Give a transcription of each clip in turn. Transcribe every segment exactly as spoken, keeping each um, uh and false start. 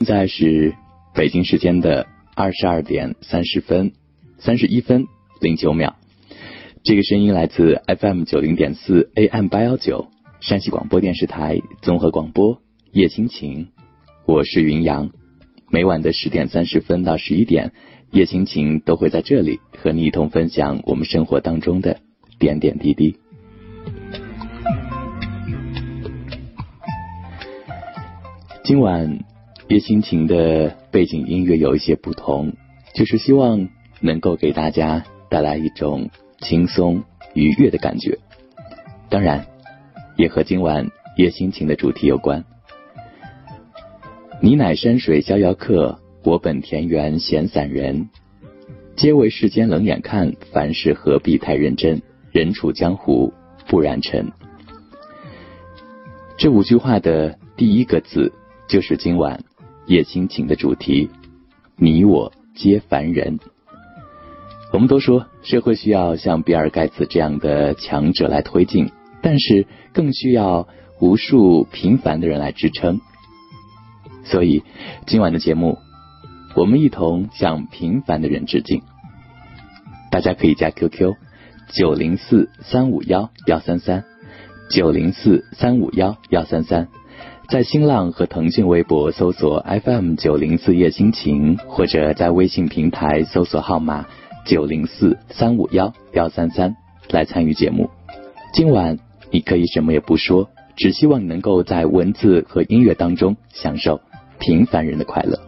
在是北京时间的二十二点三十分三十一分零九秒。这个声音来自 F M 九零点四 A M 八一九山西广播电视台综合广播夜心情，我是云阳。每晚的十点三十分到十一点，夜心情都会在这里和你一同分享我们生活当中的点点滴滴。今晚夜心情的背景音乐有一些不同，就是希望能够给大家带来一种轻松愉悦的感觉，当然也和今晚夜心情的主题有关。你乃山水逍遥客，我本田园闲散人，皆为世间冷眼看，凡事何必太认真，人处江湖不染尘。这五句话的第一个字就是今晚夜心情的主题，你我皆凡人。我们都说社会需要像比尔盖茨这样的强者来推进，但是更需要无数平凡的人来支撑。所以今晚的节目，我们一同向平凡的人致敬。大家可以加 Q Q 九零四三五一一三三 九零四三五一一三三，在新浪和腾讯微博搜索 F M 九零四夜心情，或者在微信平台搜索号码九零四三五一一三三来参与节目。今晚你可以什么也不说，只希望你能够在文字和音乐当中享受平凡人的快乐。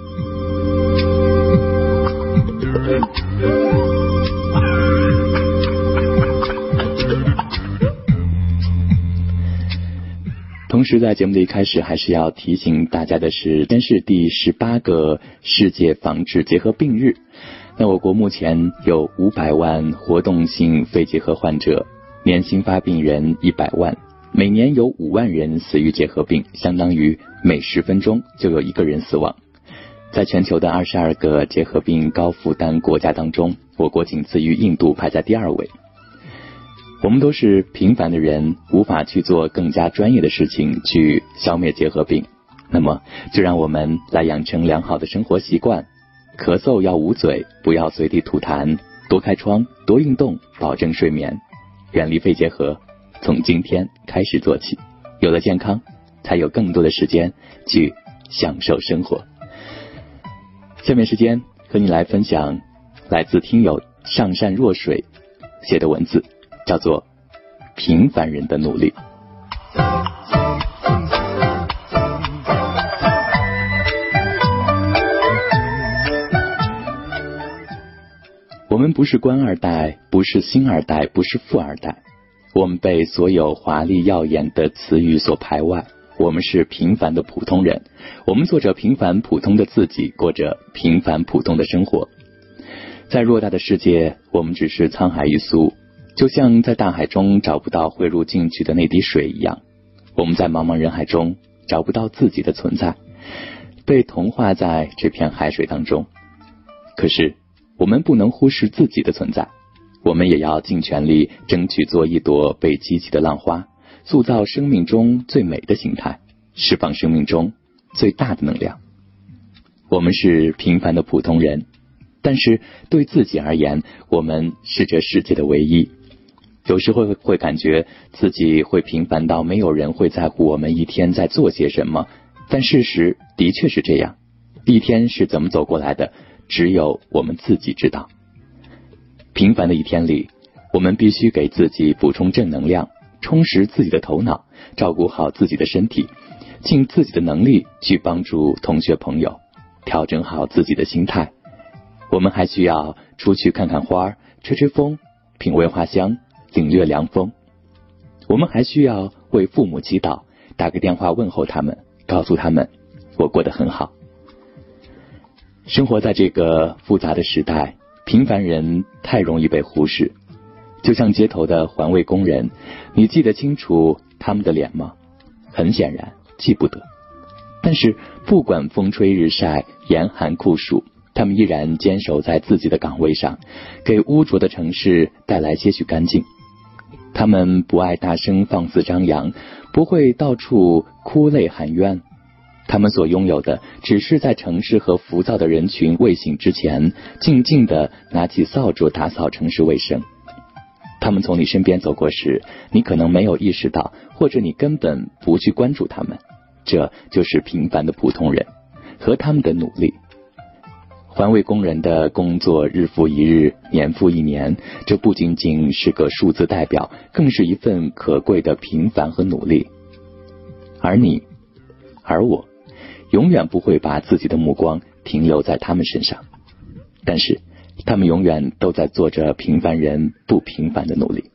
同时在节目的一开始还是要提醒大家的是，今天是第十八个世界防治结核病日。那我国目前有五百万活动性肺结核患者，年新发病人一百万，每年有五万人死于结核病，相当于每十分钟就有一个人死亡。在全球的二十二个结核病高负担国家当中，我国仅次于印度，排在第二位。我们都是平凡的人，无法去做更加专业的事情去消灭结核病，那么就让我们来养成良好的生活习惯。咳嗽要捂嘴，不要随地吐痰，多开窗，多运动，保证睡眠，远离肺结核，从今天开始做起。有了健康，才有更多的时间去享受生活。下面时间和你来分享来自听友上善若水写的文字，叫做平凡人的努力。我们不是官二代，不是星二代，不是富二代，我们被所有华丽耀眼的词语所排外。我们是平凡的普通人，我们做着平凡普通的自己，过着平凡普通的生活。在偌大的世界，我们只是沧海一粟，就像在大海中找不到汇入进去的那滴水一样，我们在茫茫人海中找不到自己的存在，被同化在这片海水当中。可是我们不能忽视自己的存在，我们也要尽全力争取做一朵被激起的浪花，塑造生命中最美的形态，释放生命中最大的能量。我们是平凡的普通人，但是对自己而言，我们是这世界的唯一。有时候会感觉自己会平凡到没有人会在乎我们一天在做些什么，但事实的确是这样，一天是怎么走过来的，只有我们自己知道。平凡的一天里，我们必须给自己补充正能量，充实自己的头脑，照顾好自己的身体，尽自己的能力去帮助同学朋友，调整好自己的心态。我们还需要出去看看花，吹吹风，品味花香，领略凉风。我们还需要为父母祈祷，打个电话问候他们，告诉他们我过得很好。生活在这个复杂的时代，平凡人太容易被忽视。就像街头的环卫工人，你记得清楚他们的脸吗？很显然记不得。但是不管风吹日晒，严寒酷暑，他们依然坚守在自己的岗位上，给污浊的城市带来些许干净。他们不爱大声放肆张扬，不会到处哭泪喊冤， 他们所拥有的只是在城市和浮躁的人群未醒之前，静静地拿起扫帚打扫城市卫生。他们从你身边走过时，你可能没有意识到，或者你根本不去关注他们。这就是平凡的普通人和他们的努力。环卫工人的工作日复一日，年复一年，这不仅仅是个数字代表，更是一份可贵的平凡和努力。而你，而我，永远不会把自己的目光停留在他们身上，但是他们永远都在做着平凡人不平凡的努力。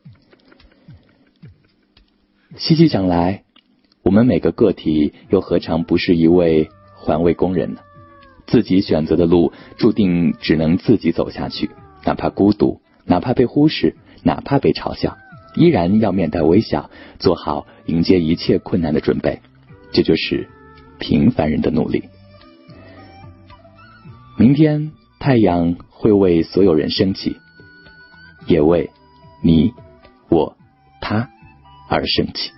细细想来，我们每个个体又何尝不是一位环卫工人呢？自己选择的路注定只能自己走下去，哪怕孤独，哪怕被忽视，哪怕被嘲笑，依然要面带微笑，做好迎接一切困难的准备。这就是平凡人的努力。明天太阳会为所有人升起，也为你我他而升起。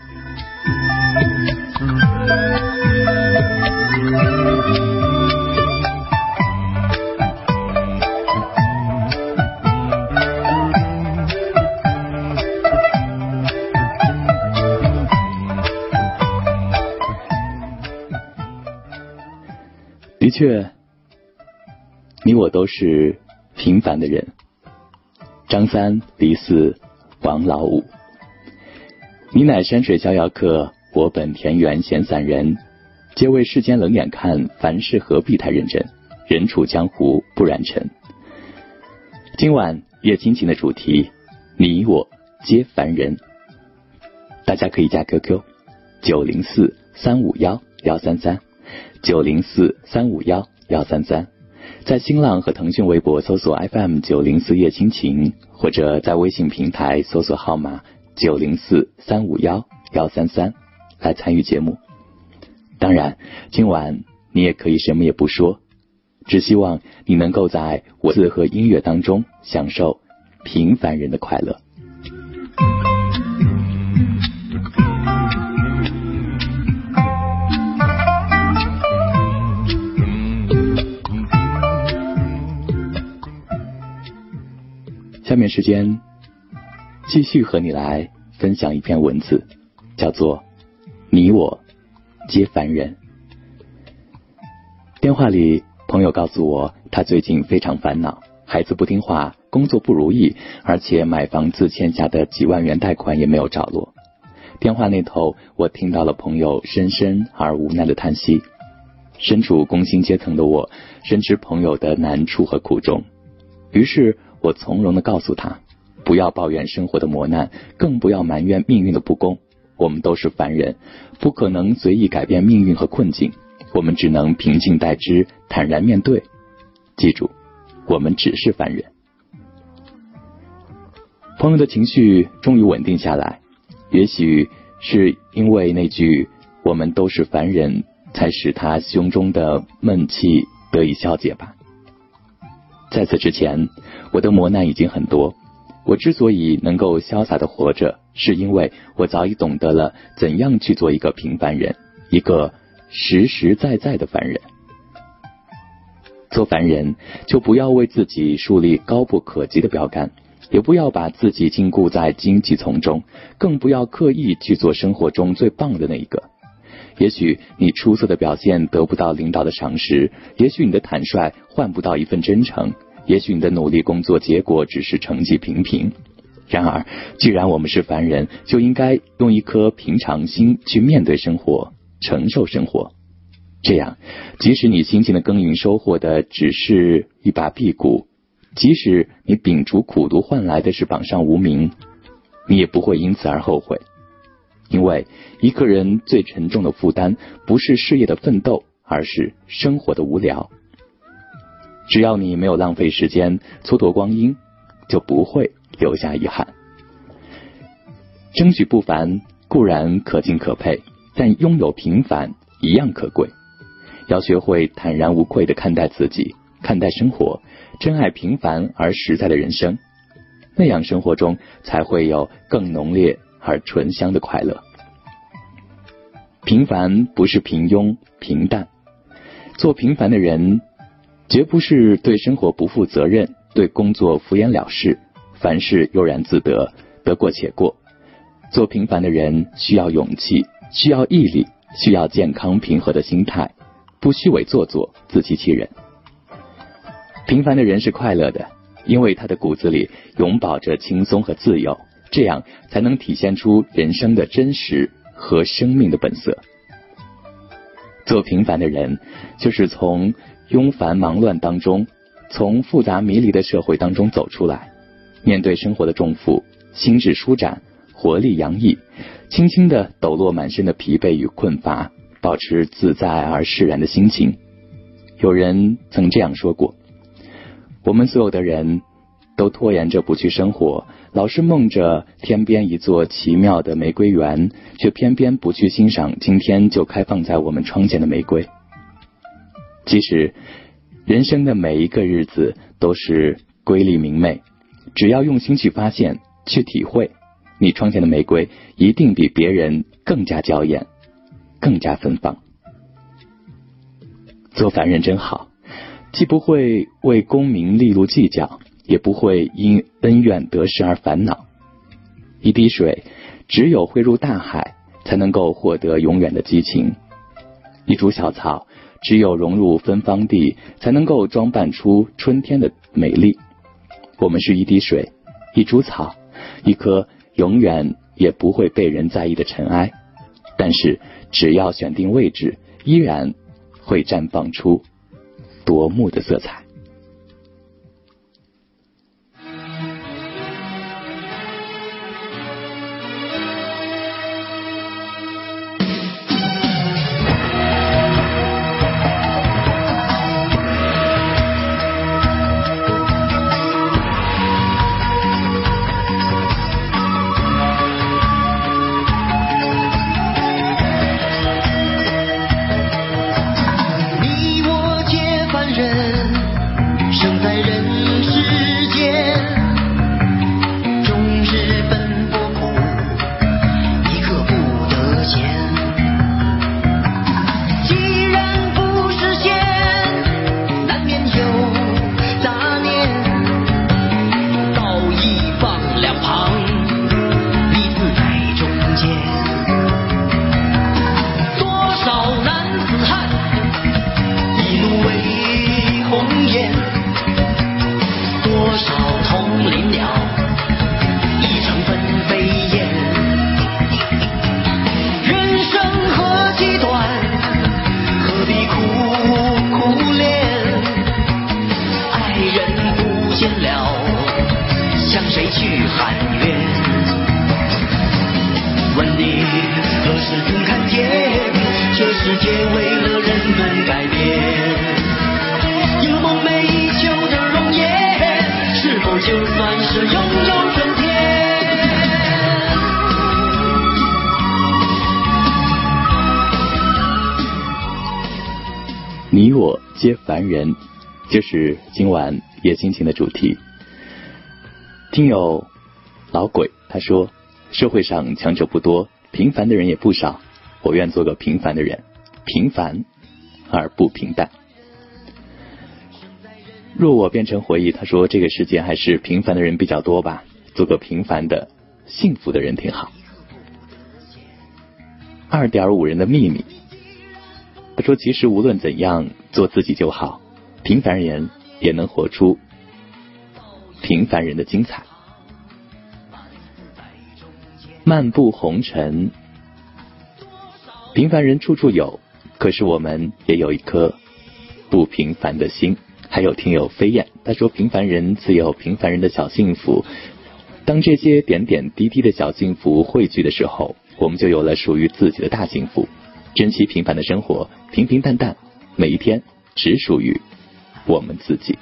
的确，你我都是平凡的人。张三、李四、王老五。你乃山水逍遥客，我本田园闲散人。皆为世间冷眼看，凡事何必太认真。人处江湖不染尘。今晚夜亲情的主题，你我皆凡人。大家可以加 Q Q 九零四三五幺幺三三。九零四三五幺幺三三，在新浪和腾讯微博搜索 F M 九零四夜亲情，或者在微信平台搜索号码九零四三五幺幺三三来参与节目。当然，今晚你也可以什么也不说，只希望你能够在文字和音乐当中享受平凡人的快乐。下面时间继续和你来分享一篇文字，叫做你我皆凡人。电话里朋友告诉我，他最近非常烦恼，孩子不听话，工作不如意，而且买房子欠下的几万元贷款也没有着落。电话那头我听到了朋友深深而无奈的叹息。身处工薪阶层的我深知朋友的难处和苦衷，于是我从容地告诉他，不要抱怨生活的磨难，更不要埋怨命运的不公。我们都是凡人，不可能随意改变命运和困境，我们只能平静待之，坦然面对。记住，我们只是凡人。朋友的情绪终于稳定下来，也许是因为那句我们都是凡人，才使他胸中的闷气得以消解吧。在此之前，我的磨难已经很多。我之所以能够潇洒地活着，是因为我早已懂得了怎样去做一个平凡人，一个实实在在的凡人。做凡人，就不要为自己树立高不可及的标杆，也不要把自己禁锢在荆棘丛中，更不要刻意去做生活中最棒的那一个。也许你出色的表现得不到领导的赏识，也许你的坦率换不到一份真诚，也许你的努力工作结果只是成绩平平。然而，既然我们是凡人，就应该用一颗平常心去面对生活，承受生活。这样，即使你辛勤的耕耘收获的只是一把辟谷，即使你摒除苦读换来的是榜上无名，你也不会因此而后悔。因为一个人最沉重的负担不是事业的奋斗，而是生活的无聊。只要你没有浪费时间蹉跎光阴，就不会留下遗憾。争取不凡固然可敬可佩，但拥有平凡一样可贵。要学会坦然无愧地看待自己，看待生活，珍爱平凡而实在的人生，那样生活中才会有更浓烈而醇香的快乐。 平凡不是平庸平淡，做平凡的人绝不是对生活不负责任，对工作敷衍了事，凡事悠然自得，得过且过。做平凡的人需要勇气，需要毅力，需要健康平和的心态，不虚伪做作，自欺欺人。平凡的人是快乐的，因为他的骨子里永葆着轻松和自由，这样才能体现出人生的真实和生命的本色。做平凡的人，就是从庸繁忙乱当中，从复杂迷离的社会当中走出来，面对生活的重负，心智舒展，活力洋溢，轻轻地抖落满身的疲惫与困乏，保持自在而释然的心情。有人曾这样说过，我们所有的人都拖延着不去生活，老是梦着天边一座奇妙的玫瑰园，却偏偏不去欣赏今天就开放在我们窗前的玫瑰。其实人生的每一个日子都是瑰丽明媚，只要用心去发现，去体会，你窗前的玫瑰一定比别人更加娇艳，更加芬芳。做凡人真好，既不会为功名利禄计较，也不会因恩怨得失而烦恼。一滴水只有汇入大海，才能够获得永远的激情。一株小草只有融入芬芳地，才能够装扮出春天的美丽。我们是一滴水，一株草，一颗永远也不会被人在意的尘埃，但是只要选定位置，依然会绽放出夺目的色彩。你我皆凡人，就是今晚夜心情的主题。听友老鬼他说，社会上强者不多，平凡的人也不少，我愿做个平凡的人，平凡而不平淡。若我变成回忆，他说这个世界还是平凡的人比较多吧，做个平凡的幸福的人挺好。二点五人的秘密，他说其实无论怎样做自己就好，平凡人也能活出平凡人的精彩。漫步红尘，平凡人处处有，可是我们也有一颗不平凡的心。还有听友飞燕，他说平凡人自有平凡人的小幸福，当这些点点滴滴的小幸福汇聚的时候，我们就有了属于自己的大幸福。珍惜平凡的生活，平平淡淡，每一天只属于我们自己。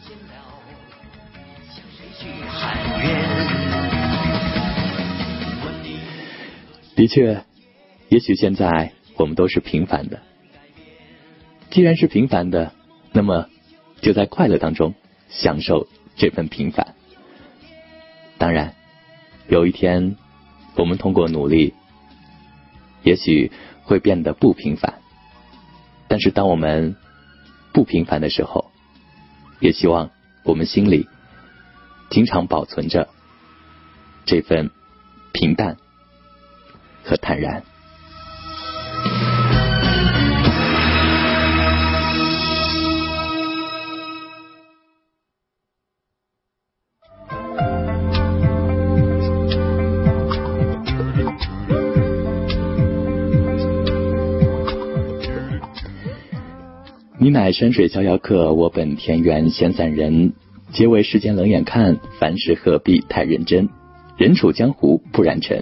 的确，也许现在我们都是平凡的，既然是平凡的，那么就在快乐当中享受这份平凡。当然有一天我们通过努力也许会变得不平凡。但是当我们不平凡的时候，也希望我们心里经常保存着这份平淡和坦然。你乃山水逍遥客，我本田园闲散人。皆为世间冷眼看，凡事何必太认真。人处江湖不染尘。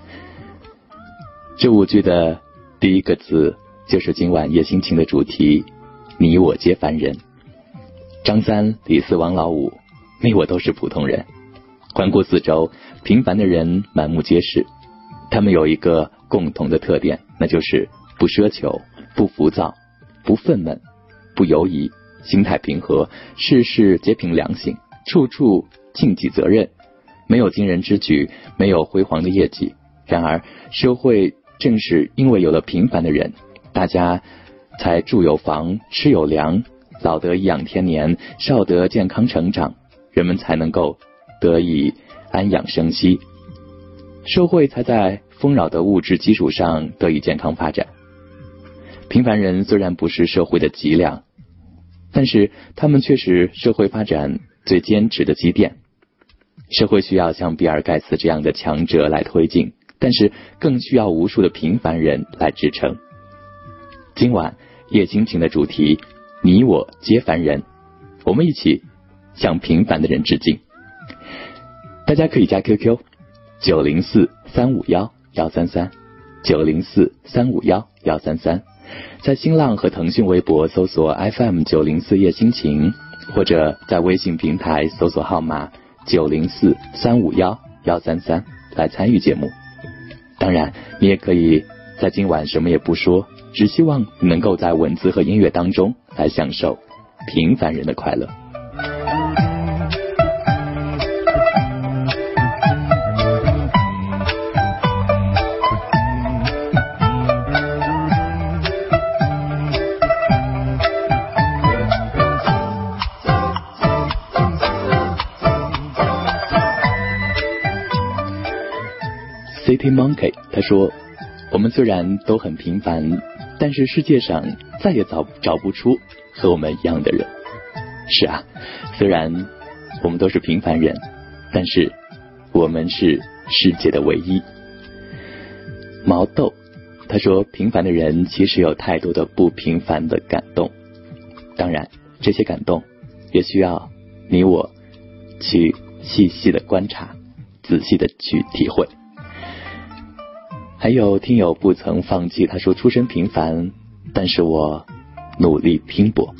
这五句的第一个字就是今晚夜心情的主题，你我皆凡人。张三、李四、王老五，你我都是普通人。环顾四周，平凡的人满目皆是。他们有一个共同的特点，那就是不奢求，不浮躁，不愤懑，不犹疑，心态平和，事事皆凭良心，处处尽己责任，没有惊人之举，没有辉煌的业绩。然而社会正是因为有了平凡的人，大家才住有房，吃有粮，老得颐养天年，少得健康成长，人们才能够得以安养生息，社会才在丰饶的物质基础上得以健康发展。平凡人虽然不是社会的脊梁，但是他们却是社会发展最坚持的积淀。社会需要像比尔盖茨这样的强者来推进，但是更需要无数的平凡人来支撑。今晚夜心情的主题，你我皆凡人，我们一起向平凡的人致敬。大家可以加 Q Q 九零四三五幺幺三三 九零四三五幺幺三三，在新浪和腾讯微博搜索 F M 九零四夜心情，或者在微信平台搜索号码九零四三五幺幺三三来参与节目。当然你也可以在今晚什么也不说，只希望你能够在文字和音乐当中来享受平凡人的快乐。City Monkey 他说，我们虽然都很平凡，但是世界上再也找找不出和我们一样的人。是啊，虽然我们都是平凡人，但是我们是世界的唯一。毛豆他说，平凡的人其实有太多的不平凡的感动，当然这些感动也需要你我去细细的观察，仔细的去体会。还有听友不曾放弃，他说，出身平凡，但是我努力拼搏。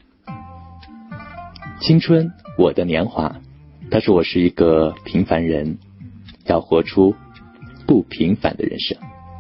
青春我的年华，他说，我是一个平凡人，要活出不平凡的人生。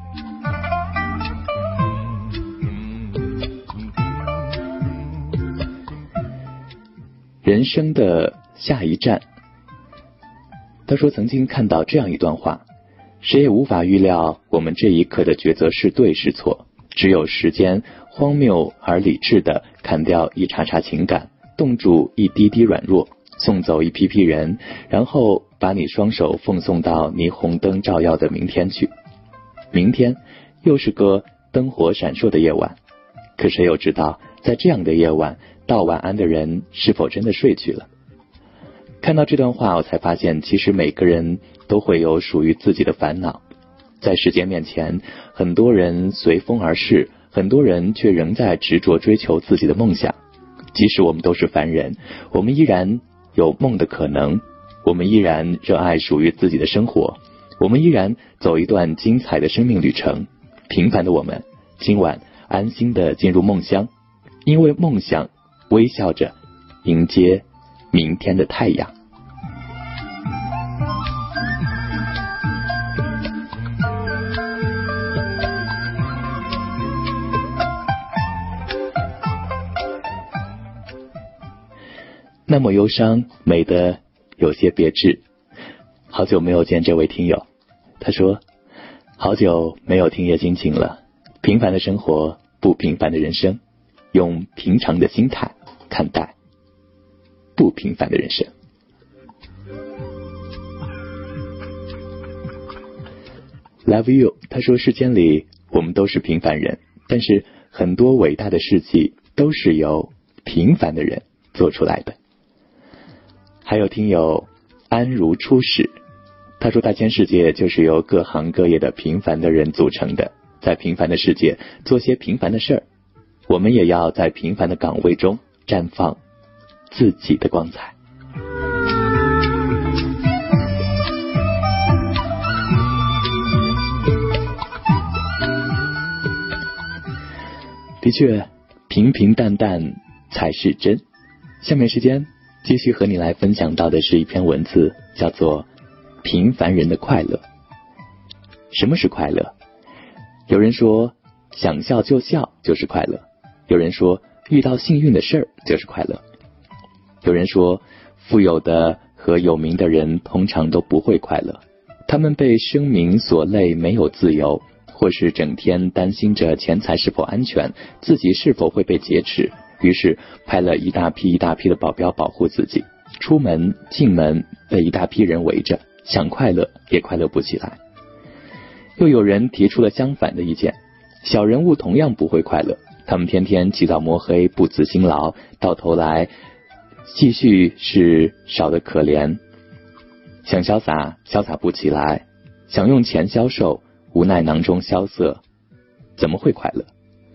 人生的下一站，他说，曾经看到这样一段话，谁也无法预料我们这一刻的抉择是对是错，只有时间荒谬而理智的砍掉一茬茬情感，冻住一滴滴软弱，送走一批批人，然后把你双手奉送到霓虹灯照耀的明天去。明天又是个灯火闪烁的夜晚，可谁又知道在这样的夜晚，道晚安的人是否真的睡去了。看到这段话，我才发现其实每个人都会有属于自己的烦恼。在时间面前，很多人随风而逝，很多人却仍在执着追求自己的梦想。即使我们都是凡人，我们依然有梦的可能，我们依然热爱属于自己的生活，我们依然走一段精彩的生命旅程。平凡的我们，今晚安心地进入梦乡，因为梦想微笑着迎接明天的太阳。那么忧伤，美得有些别致。好久没有见这位听友，他说， 好久没有听夜心情了，平凡的生活，不平凡的人生，用平常的心态看待不平凡的人生。Love you， 他说世间里我们都是平凡人，但是很多伟大的事迹都是由平凡的人做出来的。还有听友安如初始，他说大千世界就是由各行各业的平凡的人组成的，在平凡的世界做些平凡的事儿，我们也要在平凡的岗位中绽放自己的光彩。的确，平平淡淡才是真。下面时间继续和你来分享到的是一篇文字，叫做平凡人的快乐。什么是快乐？有人说想笑就笑就是快乐，有人说遇到幸运的事儿就是快乐，有人说富有的和有名的人通常都不会快乐，他们被声名所累，没有自由，或是整天担心着钱财是否安全，自己是否会被劫持，于是派了一大批一大批的保镖保护自己，出门进门被一大批人围着，想快乐也快乐不起来。又有人提出了相反的意见，小人物同样不会快乐，他们天天起早摸黑，不辞辛劳，到头来继续是少得可怜，想潇洒潇洒不起来，想用钱消受，无奈囊中萧瑟，怎么会快乐？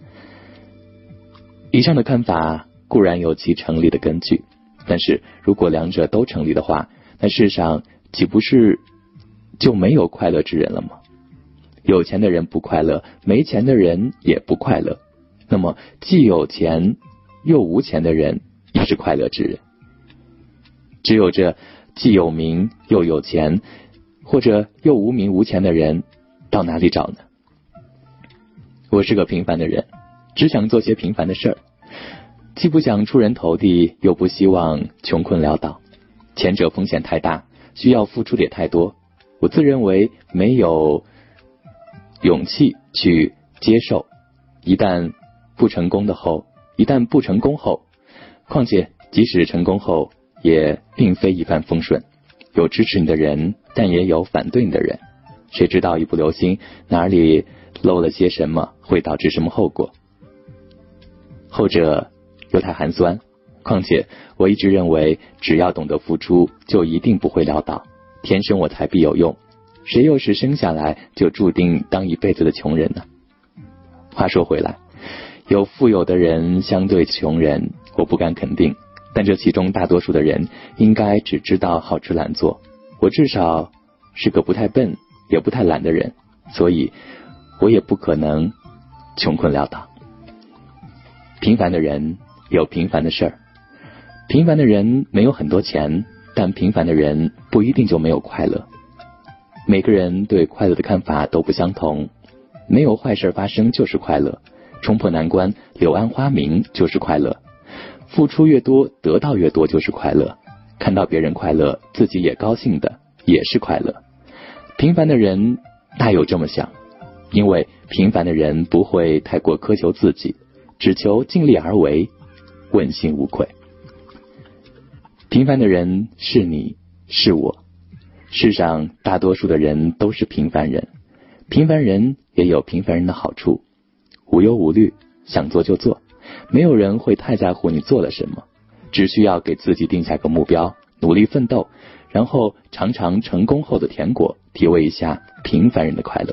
以上的看法固然有其成立的根据，但是如果两者都成立的话，那世上岂不是就没有快乐之人了吗？有钱的人不快乐，没钱的人也不快乐，那么既有钱又无钱的人也是快乐之人。只有这既有名又有钱，或者又无名无钱的人，到哪里找呢？我是个平凡的人，只想做些平凡的事儿，既不想出人头地，又不希望穷困潦倒。前者风险太大，需要付出的也太多，我自认为没有勇气去接受一旦不成功的后一旦不成功后况且即使成功后也并非一帆风顺，有支持你的人，但也有反对你的人，谁知道一不留心哪里漏了些什么，会导致什么后果？后者又太寒酸，况且我一直认为只要懂得付出，就一定不会潦倒，天生我材必有用，谁又是生下来就注定当一辈子的穷人呢？话说回来，有富有的人相对穷人，我不敢肯定，但这其中大多数的人应该只知道好吃懒做，我至少是个不太笨也不太懒的人，所以我也不可能穷困潦倒。平凡的人有平凡的事儿，平凡的人没有很多钱，但平凡的人不一定就没有快乐。每个人对快乐的看法都不相同，没有坏事发生就是快乐，冲破难关柳暗花明就是快乐，付出越多得到越多就是快乐，看到别人快乐自己也高兴的也是快乐。平凡的人大有这么想，因为平凡的人不会太过苛求自己，只求尽力而为，问心无愧。平凡的人是你是我，世上大多数的人都是平凡人，平凡人也有平凡人的好处，无忧无虑，想做就做，没有人会太在乎你做了什么，只需要给自己定下个目标，努力奋斗，然后尝尝成功后的甜果，体味一下平凡人的快乐。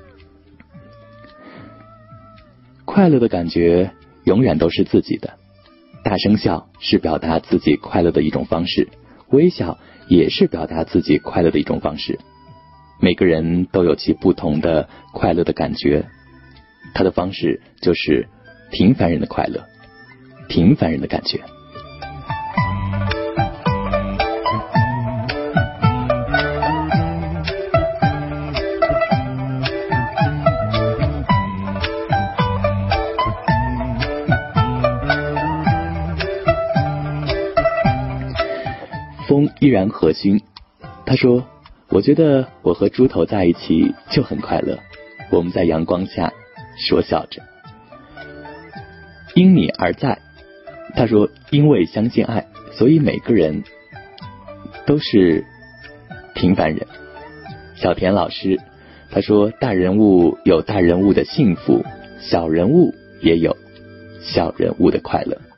快乐的感觉永远都是自己的，大声笑是表达自己快乐的一种方式，微笑也是表达自己快乐的一种方式。每个人都有其不同的快乐的感觉，他的方式就是平凡人的快乐，平凡人的感觉。风依然和煦，他说，我觉得我和猪头在一起就很快乐， 我们在阳光下说笑着。因你而在，他说因为相信爱，所以每个人都是平凡人。小田老师他说大人物有大人物的幸福，小人物也有小人物的快乐。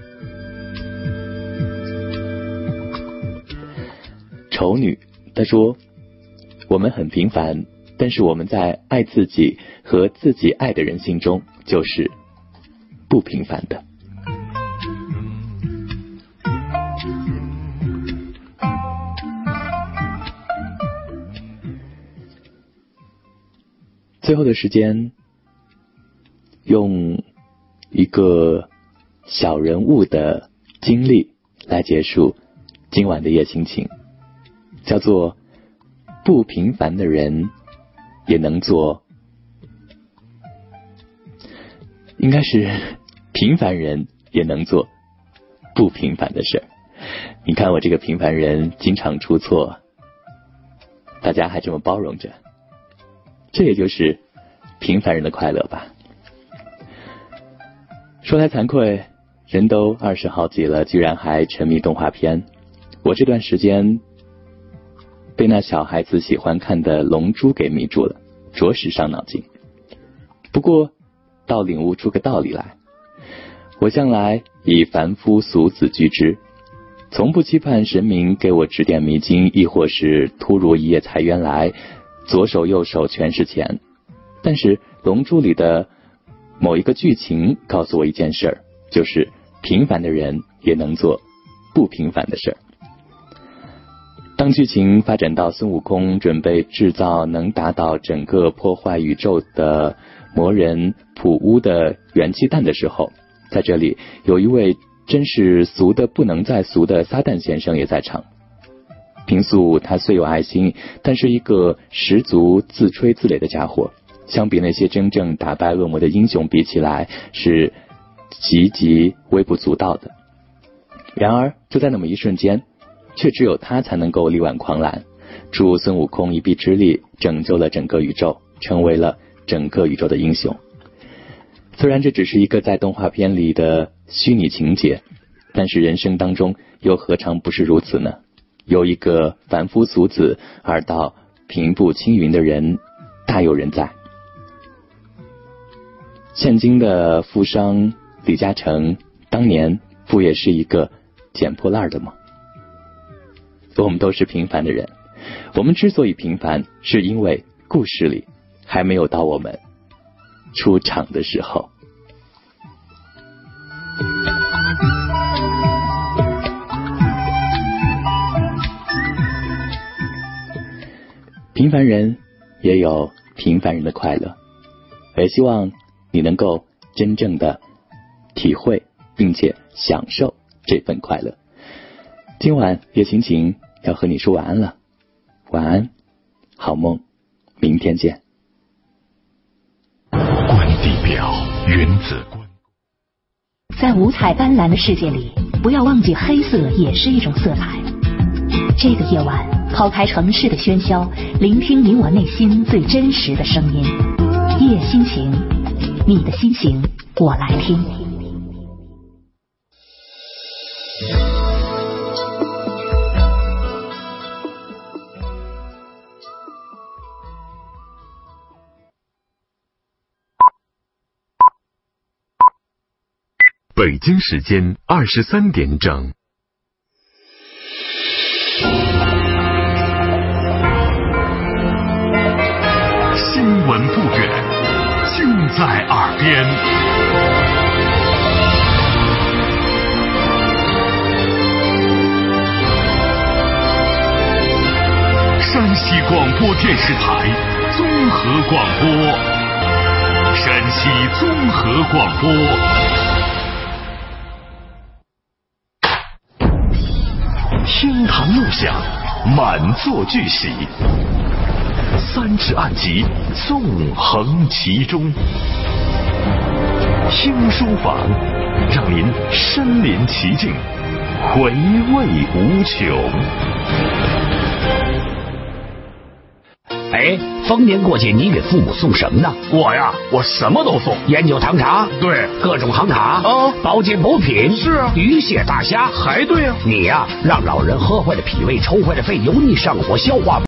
丑女她说我们很平凡，但是我们在爱自己和自己爱的人心中就是不平凡的。最后的时间，用一个小人物的经历来结束今晚的夜心情，叫做不平凡的人也能做，应该是平凡人也能做不平凡的事。你看我这个平凡人经常出错，大家还这么包容着，这也就是平凡人的快乐吧。说来惭愧，人都二十好几了，居然还沉迷动画片。我这段时间被那小孩子喜欢看的龙珠给迷住了，着实伤脑筋。不过倒领悟出个道理来，我向来以凡夫俗子居之，从不期盼神明给我指点迷津，亦或是突如一夜财源来，左手右手全是钱。但是龙珠里的某一个剧情告诉我一件事儿，就是平凡的人也能做不平凡的事儿。当剧情发展到孙悟空准备制造能打倒整个破坏宇宙的魔人普乌的元气弹的时候，在这里有一位真是俗的不能再俗的撒旦先生也在场。平素他虽有爱心，但是一个十足自吹自擂的家伙，相比那些真正打败恶魔的英雄比起来，是极极微不足道的。然而就在那么一瞬间，却只有他才能够力挽狂澜，助孙悟空一臂之力，拯救了整个宇宙，成为了整个宇宙的英雄。虽然这只是一个在动画片里的虚拟情节，但是人生当中又何尝不是如此呢？有一个凡夫俗子而到平步青云的人大有人在。现今的富商李嘉诚当年不也是一个捡破烂的吗？我们都是平凡的人，我们之所以平凡，是因为故事里还没有到我们出场的时候。平凡人也有平凡人的快乐，也希望你能够真正的体会并且享受这份快乐。今晚叶晴晴要和你说晚安了，晚安，好梦，明天见。 观地表，原子观。 在五彩斑斓的世界里，不要忘记黑色也是一种色彩。这个夜晚，抛开城市的喧嚣，聆听你我内心最真实的声音。夜心情，你的心情我来听。 北京时间二十三点整。新闻不远，就在耳边。山西广播电视台综合广播，山西综合广播。厅堂录响，满座俱喜。三尺案集纵横其中，听书房让您身临其境，回味无穷。 哎， 逢年过节你给父母送什么呢？ 我呀，我什么都送。 烟酒糖茶， 对， 各种行茶， 啊， 保健补品， 是啊， 鱼蟹大虾， 还对啊。 你呀，让老人喝坏了脾胃，抽坏了肺，油腻上火，消化